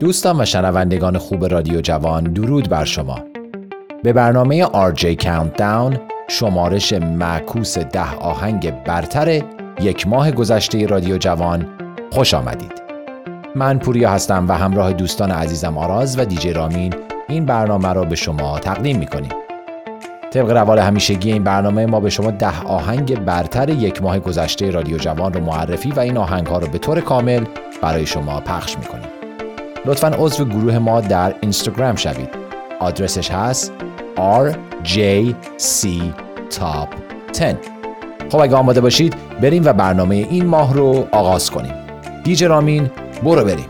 دوستان و شنوندگان خوب رادیو جوان، درود بر شما. به برنامه RJ Countdown، شمارش معکوس 10 آهنگ برتر یک ماه گذشته رادیو جوان، خوش آمدید. من پوریا هستم و همراه دوستان عزیزم آراز و دیجی رامین این برنامه را به شما تقدیم می‌کنیم. طبق روال همیشگی این برنامه ما به شما 10 آهنگ برتر یک ماه گذشته رادیو جوان رو معرفی و این آهنگ‌ها رو به طور کامل برای شما پخش می‌کنیم. لطفاً عضو گروه ما در اینستاگرام شوید. آدرسش هست RJC Top 10. خب اگه آماده باشید بریم و برنامه این ماه رو آغاز کنیم. دیجی رامین برو بریم.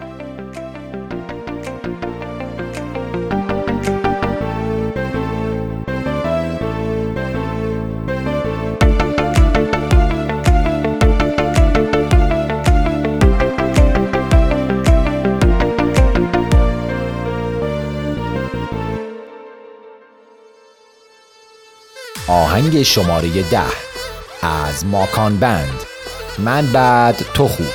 آهنگ شماره 10 از ماکان بند، من بد تو خوب.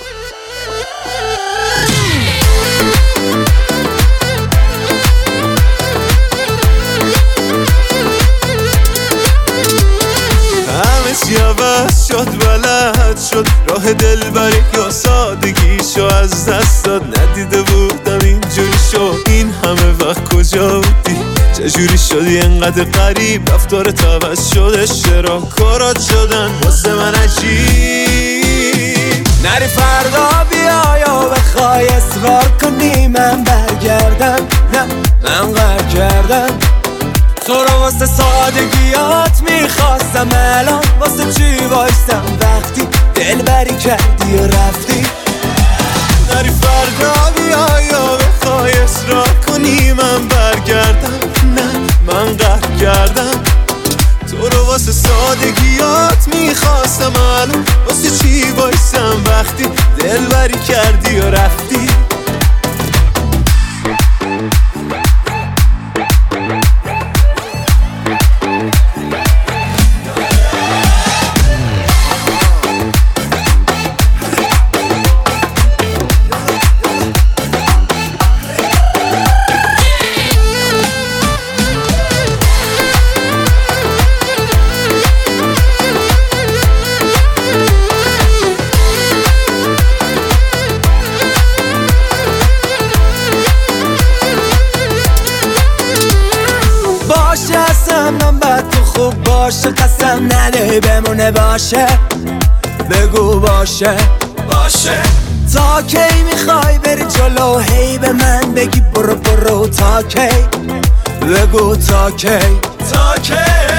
همه چی عوض شد، بلد شد راه دلبری یا سادگیشو از دست داد. ندیده بودم اینجوری شد، این همه وقت کجا بودی؟ چجوری شدی انقدر غریب؟ رفتارت عوض شد، اشتراکارات شدن واسه من عجیب. نری فردا بیا یا بخوای اصرار کنی من برگردم، نه من قهر کردم. تو رو واسه سادگیات میخواستم، الان واسه چی وایستم وقتی دلبری کردی و رفتی؟ نری فردا بیا یا بخوای اصرار کنی من برگردم، نه من قهر کردم. تو رو واسه سادگیات میخواستم، الان واسه چی وایستم وقتی دلبری کردی و رفتی؟ من بد تو خوب باشه، قسم نده بمونه باشه، بگو باشه باشه. تا کی میخوای بری جلو، هی به من بگی برو برو؟ تا کی بگو تا کی تا کی؟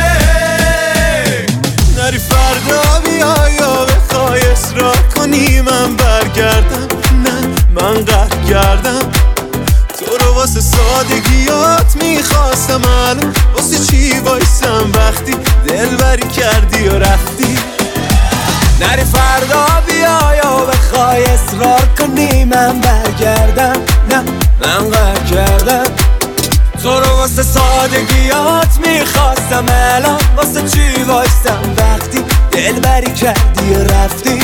نری فردا بیا یا بخوای اصرار کنی من برگردم، نه من قهر کردم. تو رو واسه سادگیات میخواستم، الان واسه چی وایستم وقتی دلبری کردی و رفتی؟ نری فردا بیا یا بخوای اصرار کنی من برگردم، نه من قهر کردم. تو رو واسه سادگیات میخواستم، الان واسه چی وایستم وقتی دلبری کردی و رفتی؟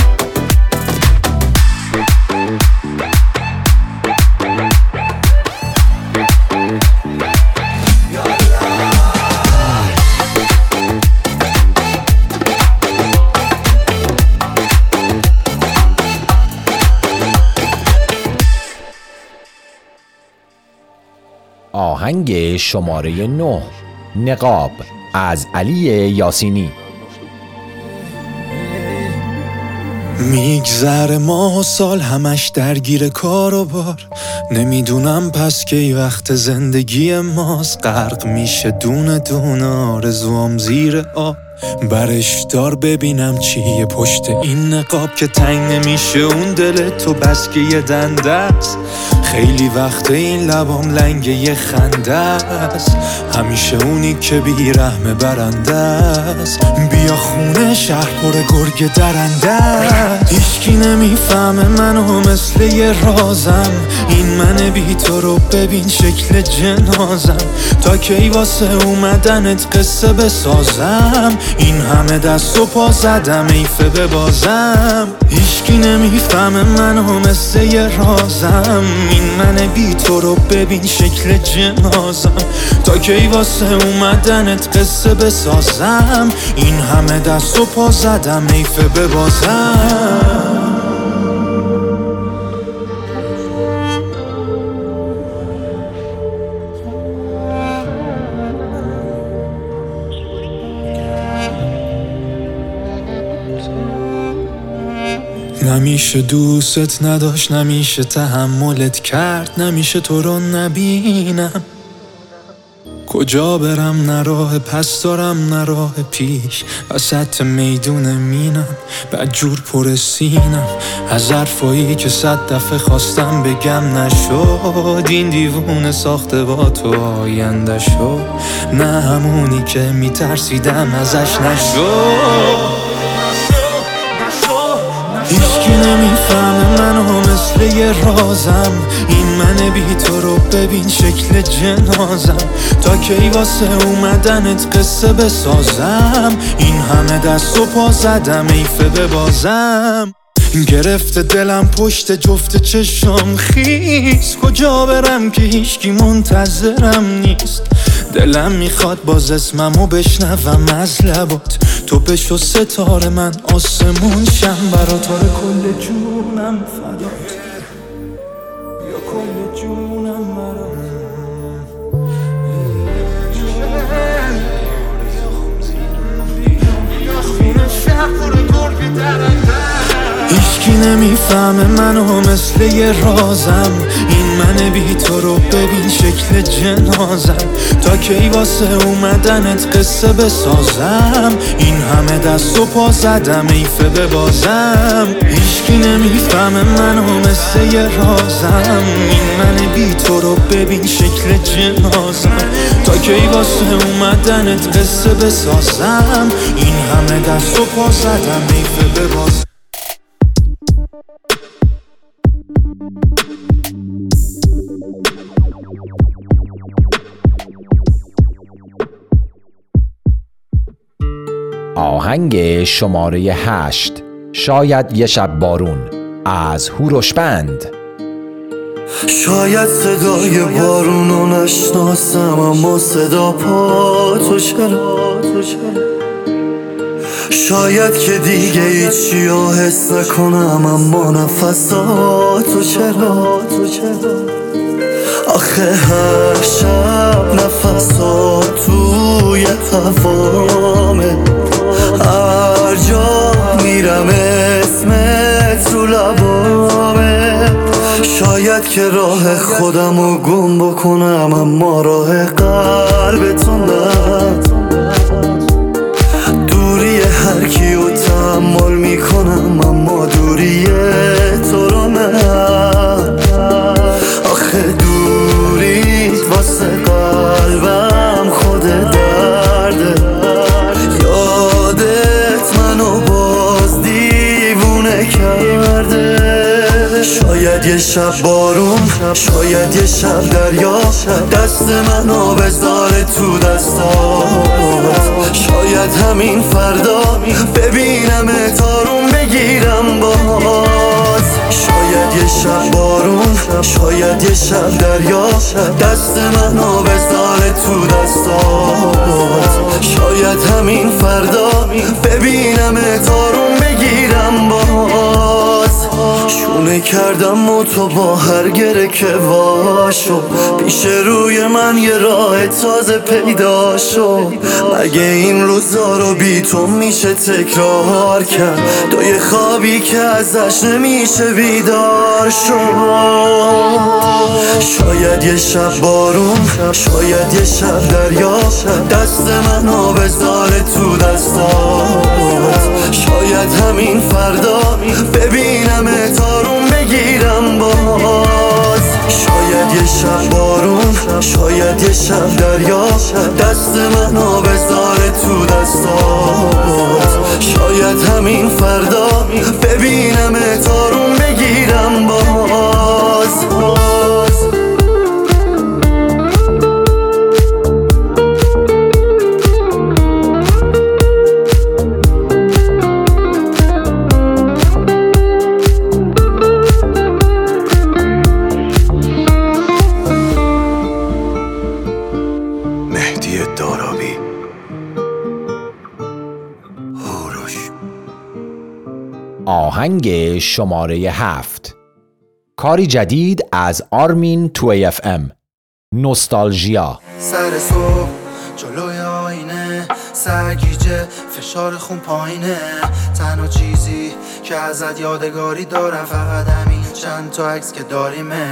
آهنگ شماره 9 نقاب از علی یاسینی. میگذره ماه و سال همش درگیر کار و بار، نمیدونم پس کی وقت زندگی ماست. غرق میشه دونه دونه آرزوام زیر آب، برش دار ببینم چیه پشت این نقاب که تنگ نمیشه اون دل تو بس که یه دنده است. خیلی وقت این لبام لنگ یه خنده است، همیشه اونی که بیرحمه برنده است. بیا خونه شهر پر گرگ درنده است، هیچکی نمیفهمه منو مثل یه رازم. این من بی تو رو ببین شکل جنازم، تا کی واسه اومدنت قصه بسازم. این همه دست و پا زدم ایفه ببازم. هیچکی نمیفهمه منو مثل یه رازم. این من بی تو رو ببین شکل جنازم. تا کی واسه اومدنت قصه بسازم. این همه دست و پا زدم ایفه ببازم. نمیشه دوست نداشت، نمیشه تحملت کرد، نمیشه تو رو نبینم. کجا برم نه راه پس دارم نه راه پیش، وسط میدون مینم بدجور پر سینم. از حرفایی که 100 دفعه خواستم بگم نشد. این دیوونه ساخته با تو آینده شد، نه همونی که میترسیدم ازش نشد. هیچکی نمیفهمه منو مثل یه رازم. این من بی تو رو ببین شکل جنازم. تا کی واسه اومدنت قصه بسازم. این همه دست و پا زدم ایفه ببازم. گرفته دلم پشت جفت چشم خیس. کجا برم که هیچکی منتظرم نیست. دلم میخواد باز اسممو بشنوم از لبات. تو بشو ستاره من آسمون شم برات. آره کل جونم فدات، یا کل جونم برات. هیچکی نمیفهمه منو مثل یه رازم. این من بی تو رو ببین شکل جنازم. تا کی واسه اومدنت قصه بسازم. این همه دست و پا زدم ایفه ببازم. هیچکی نمیفهمه منو مثل یه رازم. این من بی تو رو ببین شکل جنازم. تا کی واسه اومدنت قصه بسازم. این همه دست و پا زدم ایفه ببازم. آهنگ شماره 8 شاید یه شب بارون از هوروش بند. شاید صدای بارونو نشناسم، اما صدا پا تو چرا. شاید که دیگه هیچیو حس نکنم، اما نفساتو چرا. آخه هر شب نفسات توی هوامه. هر جا میرم اسمت رو لبامه. شاید که راه خودمو گم بکنم، اما راه قلبتو نه. دوری هر کیو تحمل میکنم، اما دوری تو رو نه. آخه دوریت واسه قلبم خود درده. یادت منو باز دیوونه کرده. شاید یه شب بارون، شاید یه شب دریا، دست منو بذاره تو دستات. شاید همین فردا ببینم تارون بگیرم باز. شاید یه شب بارون، شاید یه شب دریا، دست منو بذاره تو دستات. شاید همین فردا ببینم تارون بگیرم باز. شونه کردم و تو با هر گره که واشو، پیش روی من یه راه تازه پیدا شد. مگه این روزا رو بی تو میشه تکرار کرد؟ تو یه خوابی که ازش نمیشه بیدار شد. شاید یه شب بارون، شاید یه شب دریا، دست منو بذاره تو دستات. شاید همین فردا ببینم تارون بگیرم باز. شاید یه شب بارون، شاید یه شب دریا، دست منو بذاره تو دستات. شاید همین فردا ببینم تارون بگیرم باز. آهنگ شماره 7، کاری جدید از آرمین 2AM، نوستالژیا. سر صبح جلوی آینه سرگیجه، فشار خون پایینه، تنها چیزی که ازت یادگاری دارم فقط همین چند تا عکس که داریمه.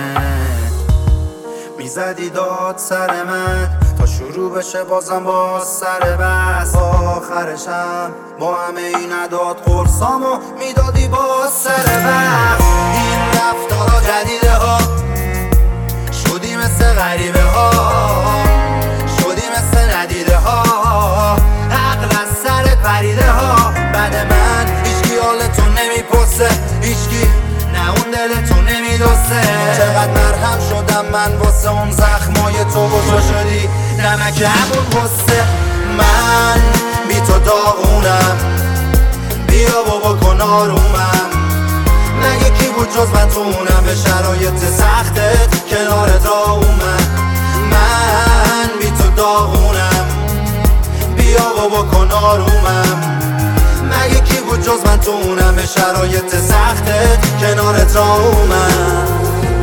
میزدی داد سر من تا شروع بشه بازم باز سر بس، آخرشم با همه این عداد قرصامو میدادی باز سر بس. این رفتارا جدیده ها، شدی مثل غریبه ها، شدی مثل ندیده ها، عقل از سرت پریده ها. بعد من هیچکی حالتو نمیپرسه، هیچکی نه اون دلتو نمیدوسه. چقدر مرهم شدم من واسه اون زخمای تو، بزرگ شدی نمک همون غصه. من بی تو داغونم، بیا بابا کن آرومم. مگه کی بود جز من تو اونم به شرایط سختت کنارت را اومد. من بی تو داغونم، بیا بابا کن آرومم. مگه کی بود جز من تو اونم به شرایط سختت کنارت را اومد.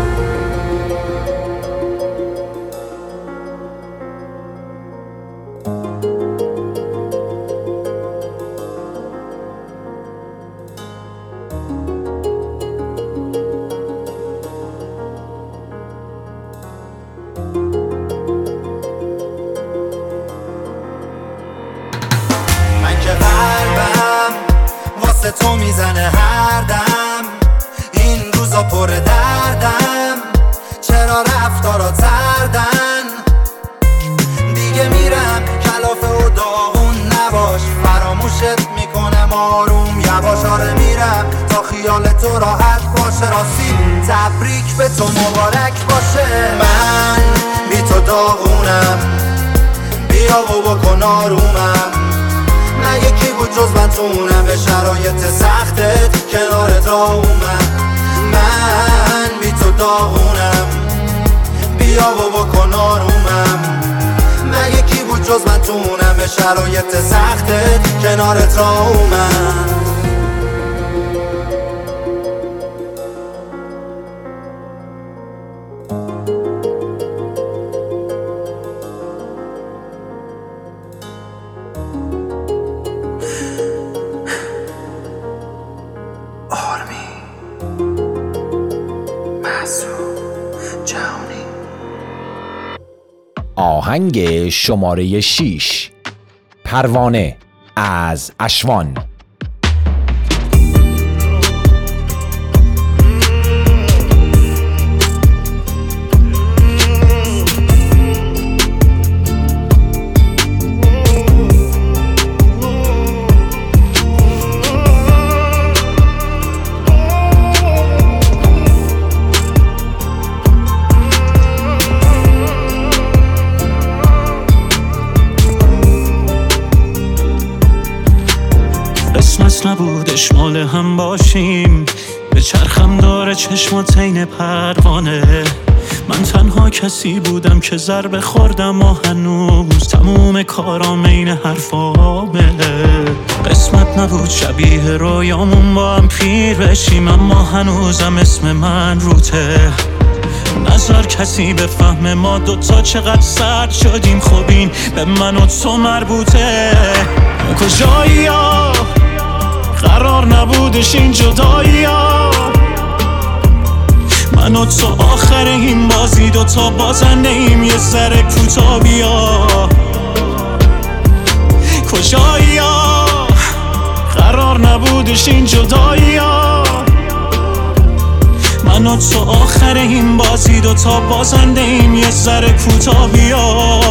تو میزنه هر دم، این روزا پر دردم. چرا رفتارا تردن؟ دیگه میرم کلافه و داغون نباش، فراموشت میکنم آروم یواش. آره میرم تا خیال تو راحت باشه، راستی تبریک به تو مبارک باشه. من بی تو داغونم، بیا بابا کن آرومم. مگه کی بود جز من تو اونم به شرایط سختت کنارت را اومد. من بی تو داغونم، بیا بابا کن آرومم. مگه کی بود جز من تو اونم به شرایط سختت کنارت را اومد. آهنگ شماره 6، پروانه از اشوان. نبودش مال هم باشیم، به چرخم داره چشمات عین پروانه. من تنها کسی بودم که ضربه خوردم و هنوز تموم کارام عین حرفامه. قسمت نبود شبیه رویامون با هم پیر بشیم، اما هنوزم اسم من روته. نظر کسی به فهم ما دوتا چقدر سرد شدیم، خب این به من و تو مربوطه. کجایی ها قرار نبودش این جدایی ها، من و تو آخر این بازی دوتا بازنده ایم، یه سر کوتا بیا. کجایی ها قرار نبودش این جدایی ها، من و تو آخر این بازی دوتا بازنده ایم، یه سر کوتا بیا.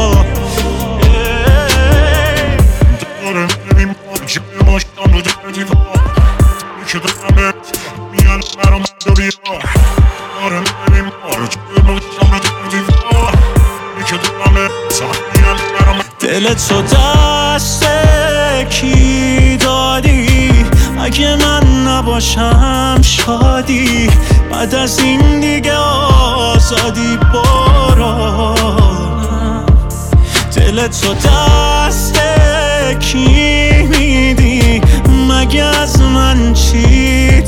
دل تو دست کی دادی؟ اگه من نباشم شادی، بعد از این دیگه آزادی برو. دل تو دست کی میدی؟ مگه از من چی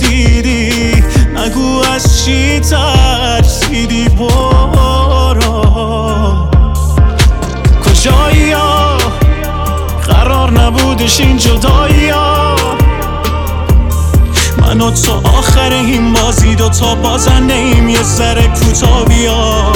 نگو از چی ترسیدی برو. کجایی ها قرار نبودش این جدایی ها، من و تو آخر این بازی دوتا بازنده ایم، یه ذره کوتا بیا.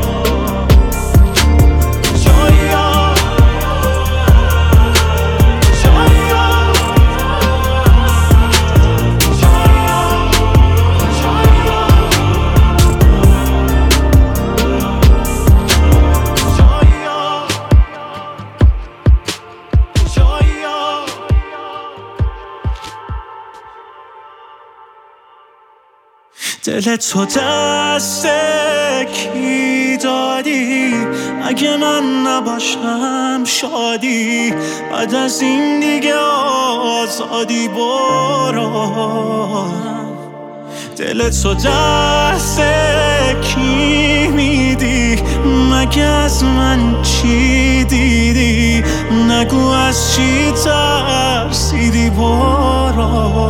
دل تو دست کی دادی؟ اگه من نباشم شادی، بعد از این دیگه آزادی برو. دل تو دست کی میدی؟ مگه از من چی دیدی؟ نگو از چی ترسیدی برو.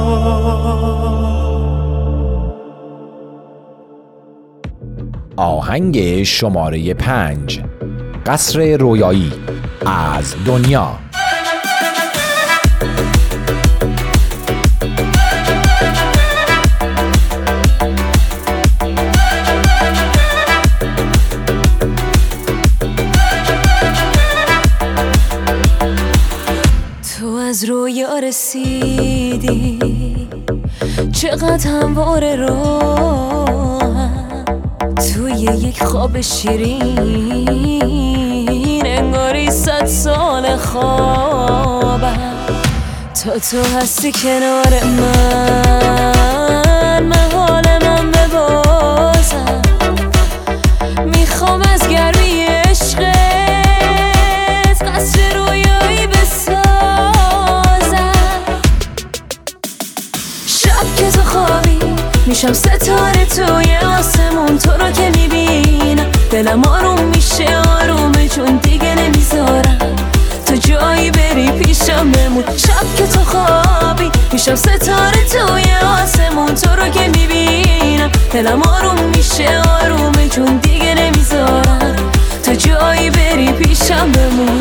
آهنگ شماره 5، قصر رویایی از دنیا. تو از رویا رسیدی، چقدر همواره راهم توی یک خواب شیرین، انگاری 100 سال خوابم. تو هستی کنار من حال من ببازم، میخوام از گرمی عشقت قصر رویایی بسازم. شب که تو خوابی میشم ستاره توی آسمون، تو رو که میبینم دلم آروم میشه آرومه، چون دیگه نمیذارم تو جایی بری پیشم بمون. شب که تو خوابی میشم ستاره توی آسمون، تو رو که میبینم دلم آروم میشه آرومه، چون دیگه نمیذارم تو جایی بری پیشم بمون.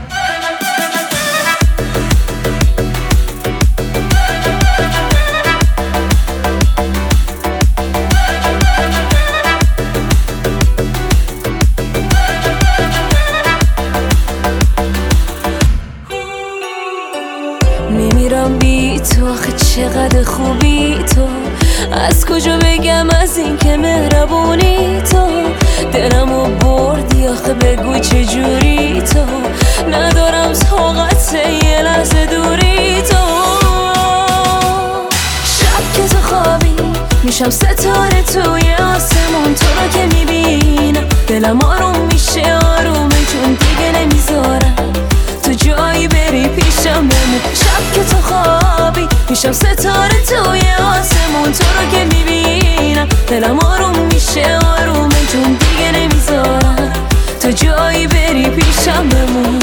میمیرم بی تو، آخه چقدر خوبی تو، از کجا بگم از این که مهربونی تو، دلمو بردی آخه بگو چجوری تو، ندارم طاقت یه لحظه دوری تو. شب که تو خوابی میشم ستاره توی آسمون، تو رو که میبینم دلم آروم میشه آرومه، چون دیگه نمیذارم تو جایی بری پیشم بمون. شب که تو خوابی میشم ستاره توی آسمون، تو رو که میبینم دلم آروم میشه آرومه، چون دیگه نمیذارم تو جایی بری پیشم بمون.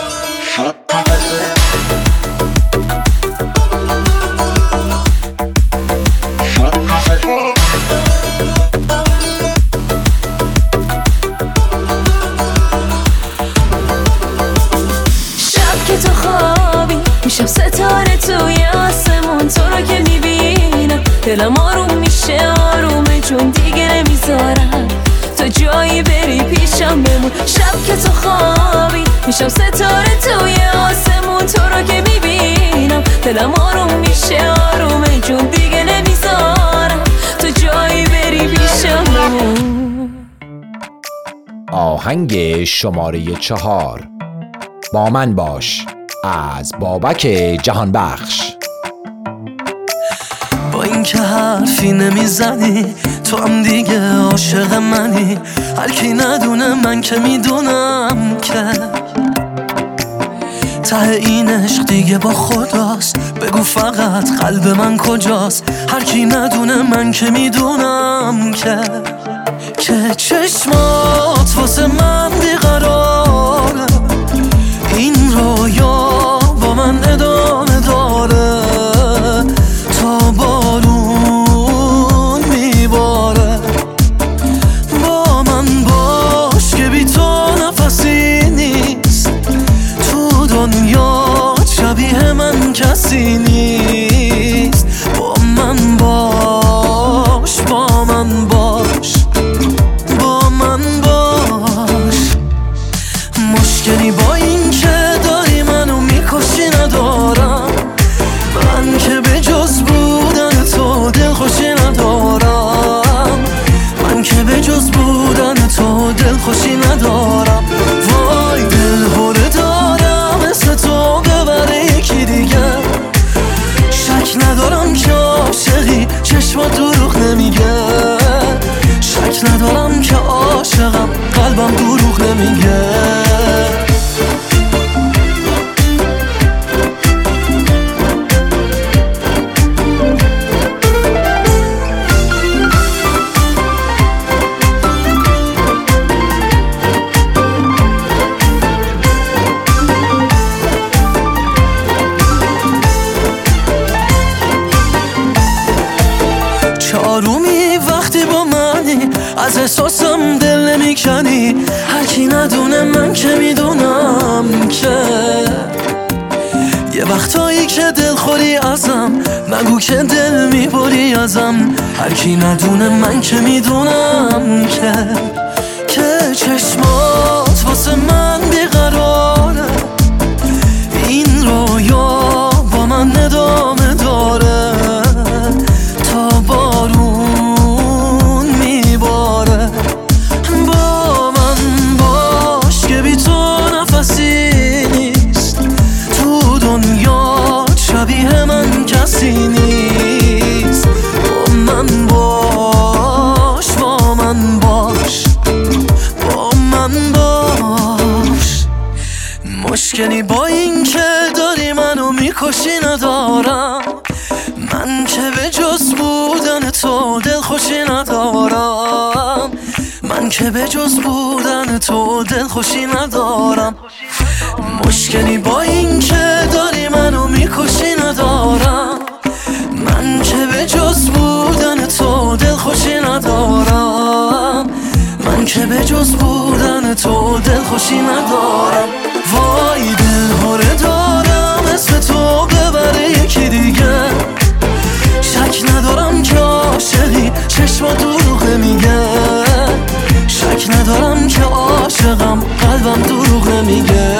میشم ستاره توی آسمون، تو رو که میبینم دلم آروم میشه آرومه، چون دیگه نمیذارم تو جایی بری پیشم بمون. شب که تو خوابی میشم ستاره توی آسمون، تو رو که میبینم دلم آروم میشه آرومه، چون دیگه نمیذارم تو جایی بری پیشم بمون. آهنگ شماره 4، با من باش از بابک جهانبخش. با اینکه حرفی نمیزنی تو هم دیگه عاشق منی، هر کی ندونه من که میدونم که ته این عشق دیگه با خداست، بگو فقط قلب من کجاست، هر کی ندونه من که میدونم که چشمات واسه من بیقراره، این رویا با من ادامه داره، تا بارون چشمات دروغ نمیگه. شک ندارم که عاشقم، قلبم دروغ نمیگه. چارومی وقتی با منی، از احساسم دل نمیکنی. هرکی ندونه من که میدونم که یه وقتایی که دل خوری ازم، نگو که دل میبری ازم. هرکی ندونه من که میدونم که چشمات واسه من بیقراره. این رویا با من ادامه داره تا بارون میباره. با من باش که بی تو نفسی نیست، تو دنیا شبیه من کسی نیست. با من باش، با من باش، با من باش. مشکلی با این که داری منو میکشی ندارم. من که به جز بودن تو دلخوشی ندارم. من که به جز بودن تو دلخوشی ندارم. مشکلی با این که داری منو میکشی ندارم. من که به جز بودن تو دلخوشی ندارم. من که به جز بودن تو دلخوشی ندارم. وای دلهوره دارم اسم تو ببره یکی دیگه. شک ندارم که عاشقی، چشما دروغ نمیگه. شک ندارم که عاشقم، قلبم دروغ نمیگه.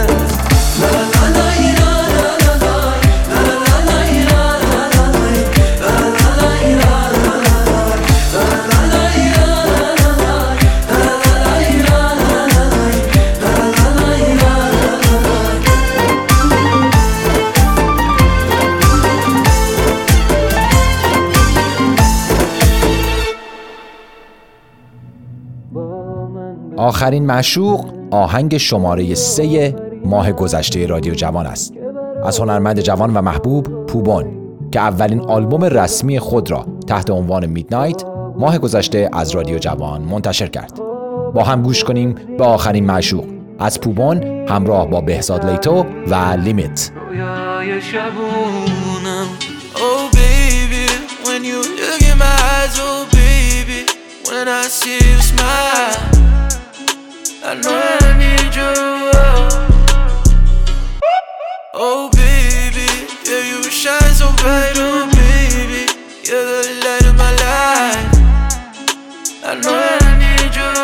آخرین معشوق آهنگ شماره 3 ماه گذشته رادیو جوان است، از هنرمند جوان و محبوب پوبون که اولین آلبوم رسمی خود را تحت عنوان میدنایت ماه گذشته از رادیو جوان منتشر کرد. با هم گوش کنیم به آخرین معشوق از پوبون همراه با بهزاد لیتو و لیمیت. When I see you smile, I know I need you. Oh baby, yeah you shine so bright. Oh baby, you're the light of my life. I know I need you.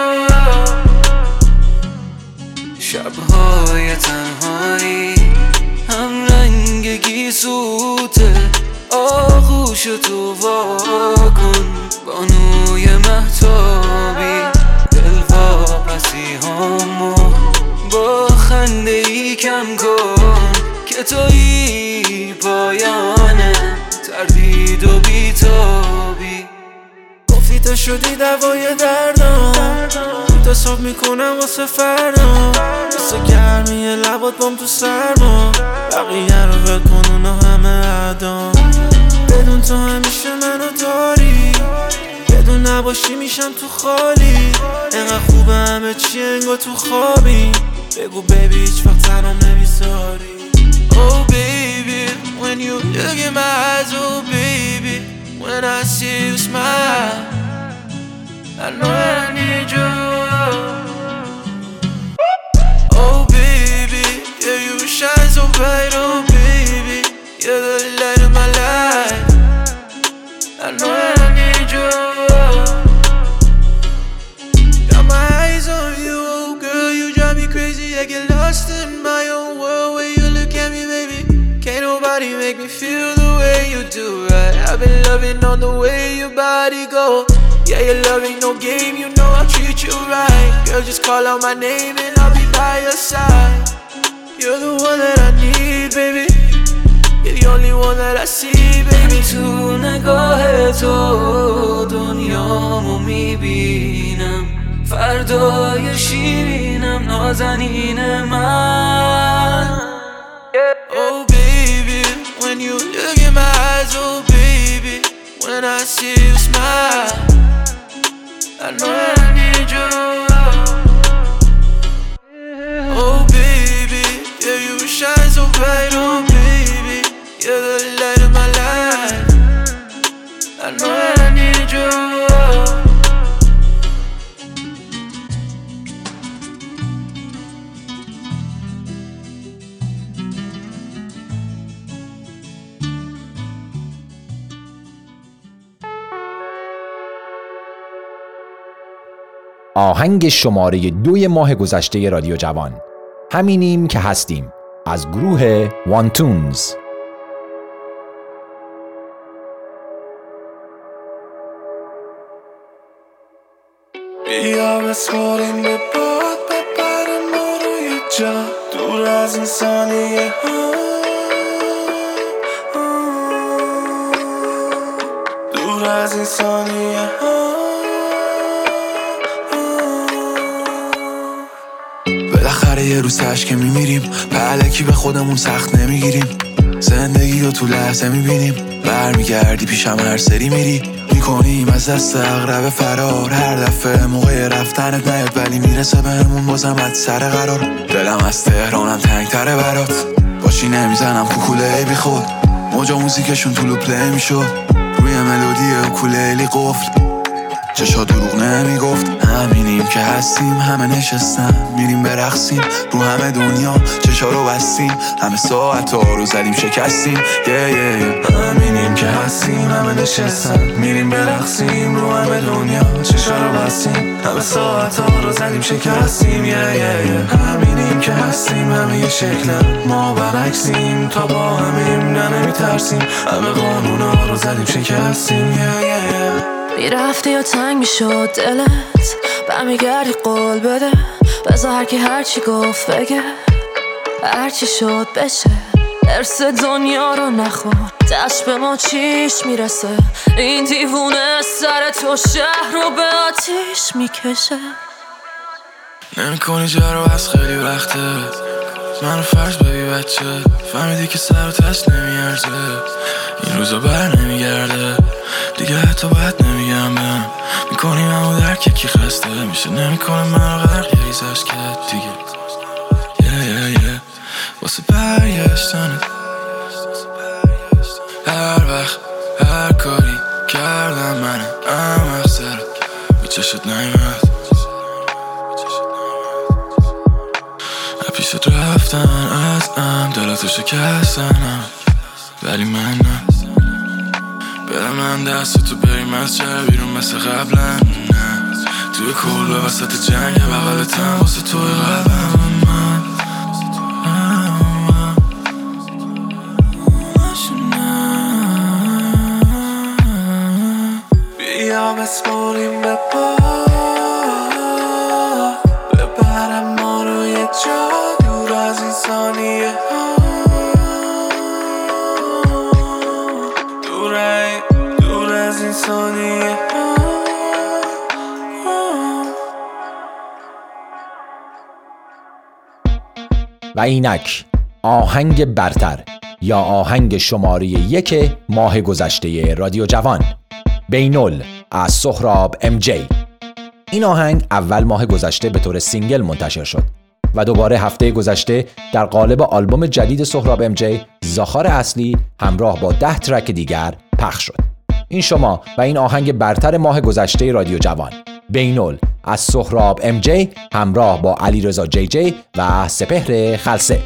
شب‌های تنهایی هم رنگ گیسوته. آغوش تو واکن بانوی مهتابی. دل واپسی همو با خنده ای کم کن که تویی پایانه تردید و بیتابی. گفتی تو شدی دوای دردم، تو صبح میکنم واسه فردم. مثل گرمی لبات بام تو سرما، بقیه رو ول کن اونا همه عدام. بدون تو همیشه منو داری، بدون نباشی میشم تو خالی. اینقدر خوبه همه چی انگار تو خوابی. بگو بیبی هیچ وقت تنم نمیذاری. Oh baby, when you look in my eyes, oh baby, when I see you smile, I know I need you. Oh baby, yeah you shine so bright, oh baby, you're the light of my life. I know I need you. Got my eyes on you, oh girl, you drive me crazy. I get lost in my own world when you look at me, baby. Can't nobody make me feel the way you do, right? I've been loving on the way your body go. Yeah, your love ain't no game, you know I'll treat you right. Girl, just call out my name and I'll be by your side. You're the one that I need, baby. You're the only one that I see, baby. تو نگاه تو دنیامو میبینم، فردای شیرینم نازنین من. Oh baby, when you look in my eyes, oh baby, when I see you smile, I know I need you. Oh baby, yeah you shine so bright, oh baby, you're the light of my life, I know I need you. آهنگ شماره 2 ماه گذشته رادیو جوان، همینیم که هستیم، از گروه وانتونز. بیا بسپاریم به باد، ببرم ما رو یه جا دور از این ثانیه ها، دور از این ثانیه ها. بالاخره یه روز تشکه میمیریم، پهلکی به خودمون سخت نمیگیریم، زندگی رو تو لحظه میبینیم، برمیگردی پیشم هر سری میری، میکنیم از دست اغرب فرار، هر دفعه موقع رفتنت نیاد ولی میرسه بهمون بازم از سر قرار. دلم از تهرانم تنگتره برات، باشی نمیزنم کوکوله بی خود، موجا موزیکشون طولو پلی میشد، روی ملودی اوکولیلی قفل، چشا دروغ نمیگفت. همینیم که هستیم، همه نشستن میریم برقصیم، رو همه دنیا چشا رو بستیم، همه ساعت ها رو زدیم شکستیم. همینیم که هستیم، همه نشستن میریم برقصیم، رو همه دنیا چشا رو بستیم، همه ساعت ها رو زدیم شکستیم. همینیم که هستیم، همه یه شکلن، ما برعکسیم، تا با همیم نمیترسیم، همه قانونا رو زدیم شکستیم. میرفتی یا تنگ میشد دلت، برمیگردی قول بده، بذار هرکی هرچی گفت بگه، هرچی شد بشه، ارس دنیا رو نخور، دست به ما چیش میرسه، این دیوونه سر تو شهر رو به آتیش میکشه. نمی‌کنی جارو از خیلی وقته، منو فرض ببی بچه، فهمیدی که سر و تست نمیارزه، این روزا بر نمیگرده دیگه، حتی بد نمیگم بهم، میکنی منو درک کی خسته میشه، نمیکنه منو غرق یه ریزش که دیگه واسه برگشتنت، هر وقت هر کاری کردم منه احمق سرت، بی چشت نیمد پیشت رفتن ازم، دلاتو شکستنم ولی من نه، برم من دستتو بریم از چه بیرون مثل قبلا، نه توی کلبه وسط جنگ بغلتم واسه توی قلبم من. بیا بسپاریم به پا، ببرم ما رو یه جا دور از این ثانیه ها، دور از این ثانیه ها. و اینک آهنگ برتر یا آهنگ شماره 1 ماه گذشته رادیو جوان، بینول از سهراب MJ. این آهنگ اول ماه گذشته به طور سینگل منتشر شد و دوباره هفته گذشته در قالب آلبوم جدید سهراب MJ زاخار اصلی همراه با 10 ترک دیگر پخش شد. این شما و این آهنگ برتر ماه گذشته رادیو جوان، بینول از سهراب MJ همراه با علیرضا JJ و سپهر خلسه.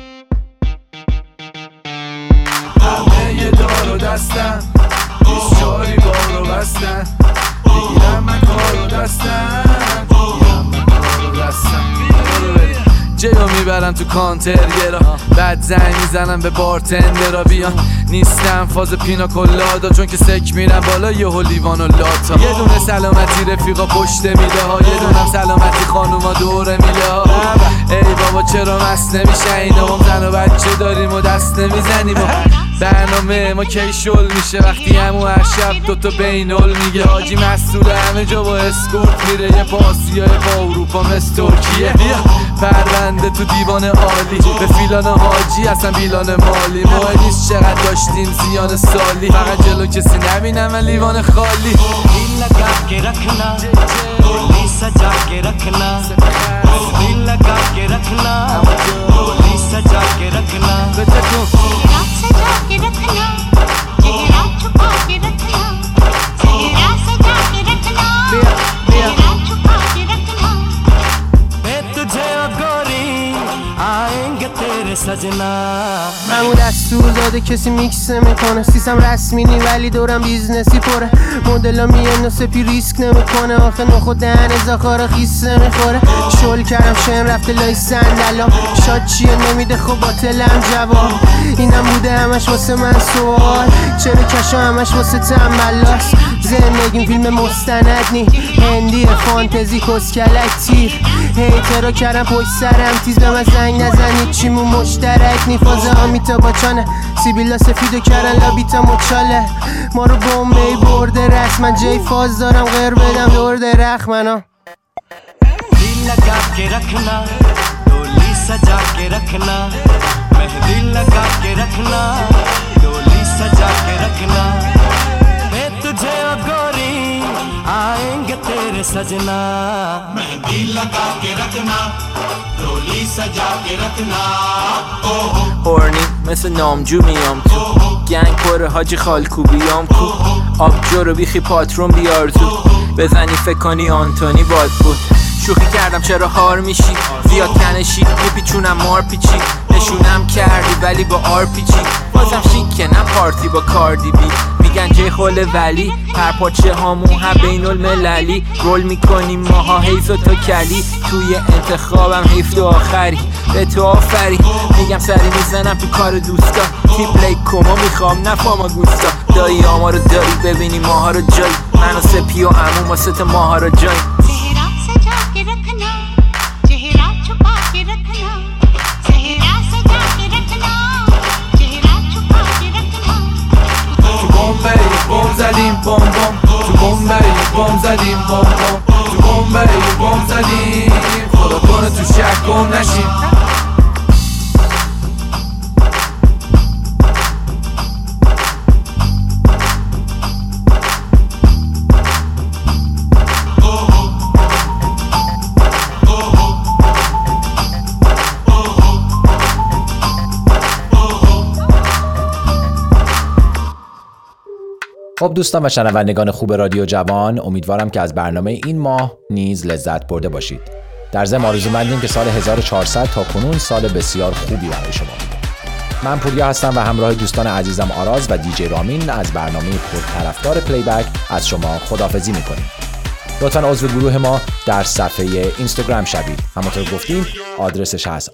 همه دار و دستن، 24 بارو بستن، بگیرم من کارو دستن، جلو میبرم تو کانترگرا، بعد زنگ میزنم به بارتندرا بیان، نیستم فاز پینا کلادا چون که سک میرم بالا یهو لیوان و لاتا، یه دونه سلامتی رفیقا پشت میله ها، یه دونم سلامتی خانوما دور میله ها. ای بابا چرا مست نمیشه اینا، هم زن و بچه داریم و دست نمیزنیم و برنامه ما کی شل میشه وقتی همو هر شب دوتا بینول میگه حاجی مسئول همه جا با اسکورت میره یه پاسیای با اروپا مثل ترکیه پرونده تو دیوان عالی به فیلان حاجی اصلا بیلان مالی مهم نیست چقدر داشتیم زیان سالی فقط جلو کسی نبینم و لیوان خالی दिल लगा के रखना डोली सजा के रखना दिल लगा के रखना डोली सजा के रखना चेहरा सजा के रखना चेहरा छुपा के रखना चेहरा सजा के रखना चेहरा छुपा के रखना मैं तुझे ओ गोरी आएंगे तेरे सजना همون دستور داده کسی میکس نمیکنه سیستم رسمی نی ولی دورم بیزنسی پره مدلا میان و سپی ریسک نمیکنه آخه نخود دهن زاخار خیس نمیخوره شل کردم شم رفته لای صندلام شاد چیه نمیده خب باطلم جواب اینم بوده همش واسه من سوال چرا کشا همش واسه تنبلاست زندگیم فیلم مستند نی هندی فانتزی کسکلک تیر هیترا کردم پشت سرم تیز به من زنگ نزنید چیمون مشترک نی فازه آمیتا باچانه سیبیلا سفیدو کردن لابیتا مچاله ما رو بومبی برده رست من جای فاز دارم غیر بدم دور درخ منو दिल लगा के रखना डोली सजा के रखना मेहंदी लगा के रखना डोली सजा के रखना मैं तुझे ओ गोरी आएंगे तेरे सजना मेहंदी लगा के रखना डोली सजा के रखना هورنی مثل نامجو میام تو گنگ پره حاجی خالکوبیام کو آبجو رو بیخی پاترون بیار تو بزنی فکر کنی آنتونی باد بود شوخی کردم چرا هار میشی زیاد کنشی میپیچونم مار پیچی نشونم کردی ولی با آر پیچی بازم شیکه نه پارتی با کاردی بی میگن جای خوله ولی پرپاچه هامون هم بین المللی رول میکنیم ماها حیث و تا کلی توی انتخابم حیف تو آخری به تو آفری میگم سری میزنم تو کار دوستا تیپ لیک کما میخوام نفاما گوستا دایی آما رو داری ببینی ماها رو جای من و سپی و عموم و ست ماها رو جای चेहरा सजा के रखना चेहरा छुपा के रखना चेहरा सजा के रखना चेहरा छुपा के रखना تو بمبئی بم زدیم بم بم تو بمبئی بم زدیم بم بم تو بمبئی بم زدیم خدا کنه تو شک گم نشیم خب دوستان و شنوندگان خوب رادیو جوان، امیدوارم که از برنامه این ماه نیز لذت برده باشید. در ضمن آرزومندیم که سال 1400 تا کنون سال بسیار خوبی برای شما بوده. من پوریا هستم و همراه دوستان عزیزم آراز و دیجی رامین از برنامه پرطرفدار پلیبک از شما خداحافظی می‌کنیم. لطفاً عضو گروه ما در صفحه اینستاگرام شوید. همونطور گفتیم آدرسش هست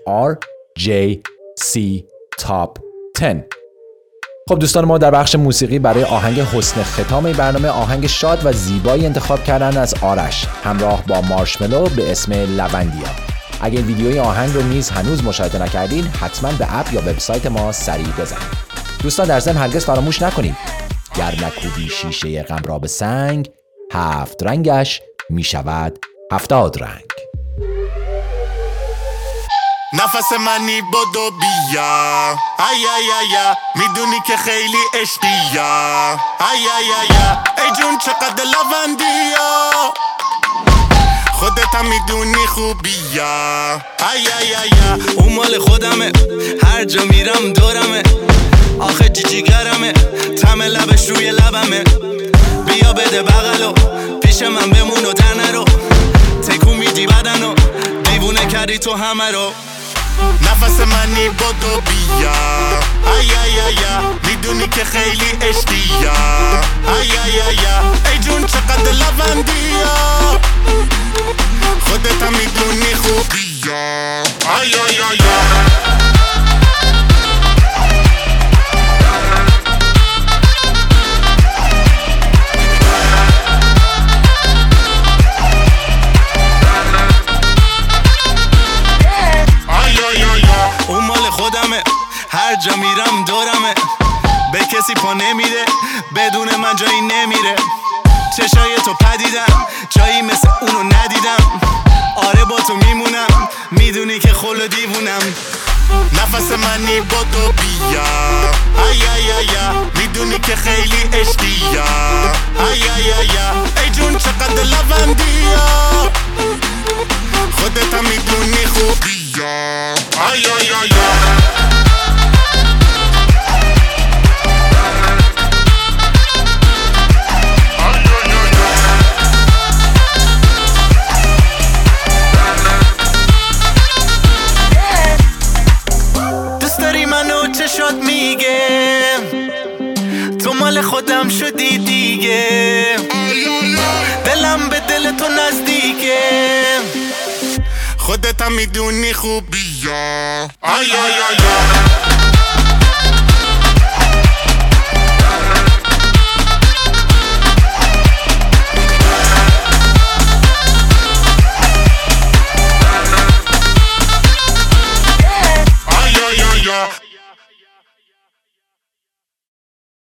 RJCTop10. خب دوستان ما در بخش موسیقی برای آهنگ حسن ختام این برنامه آهنگ شاد و زیبایی انتخاب کردن از آرش همراه با مارشملو به اسم لوندیا. اگر این ویدیوی آهنگ رو نیز هنوز مشاهده نکردین حتما به اپ یا وبسایت ما سریع بزنید. دوستان در ضمن هرگز فراموش نکنید گر نکوبی شیشه غم را به سنگ 7 رنگش می شود 70 رنگ. نفس منی بدو بیا ای ای ای میدونی که خیلی عشقیا ای ای ای ای جون چقدر لوندیا خودت هم میدونی خوبیا ای ای ای اون مال خودمه هر جا میرم دورمه آخه جیجیگرمه طعم لبش روی لبمه بیا بده بغلو پیش من بمون و در نرو تکون میدی بدنو دیوونه کردی تو همه رو نفس منی بدو بیا ای ای ای میدونی که خیلی عشقیا ای ای ای ای جون چقدر لوندیا خودت هم میدونی خوبیا ای ای ای هر جا میرم دورمه دفاع نمیده، بدون من جایی نمیره. چشای تو پدیدم، جایی مثل اونو ندیدم. آره با تو میمونم، میدونی که خل و دیوونم. نفس منی با تو بیا، ای ای ای میدونی که خیلی عشقیه. ای ای ای ای جون چقدر لوندیه، خودت هم میدونی خوبیه. ای ای ای چشات میگه تو مال خودم شدی دیگه، دلم به دل تو نزدیکه، خودت هم میدونی خوبیه. آی آی آی